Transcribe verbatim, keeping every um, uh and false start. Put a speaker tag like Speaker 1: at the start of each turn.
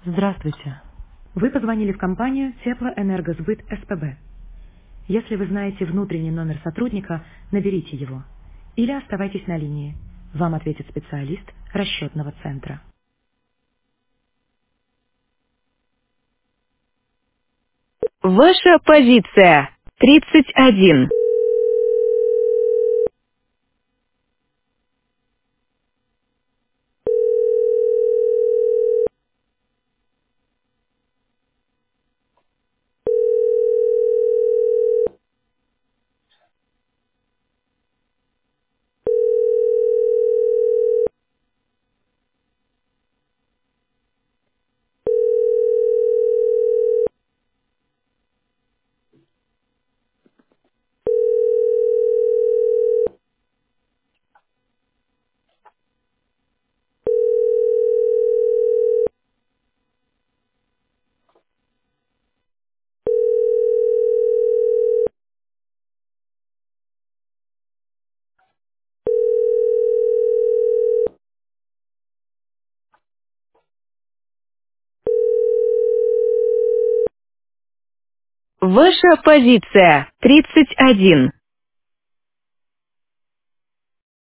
Speaker 1: Здравствуйте. Вы позвонили в компанию Теплоэнергосбыт СПБ. Если вы знаете внутренний номер сотрудника, наберите его. Или оставайтесь на линии. Вам ответит специалист расчетного центра.
Speaker 2: Ваша позиция тридцать один. Ваша позиция тридцать один.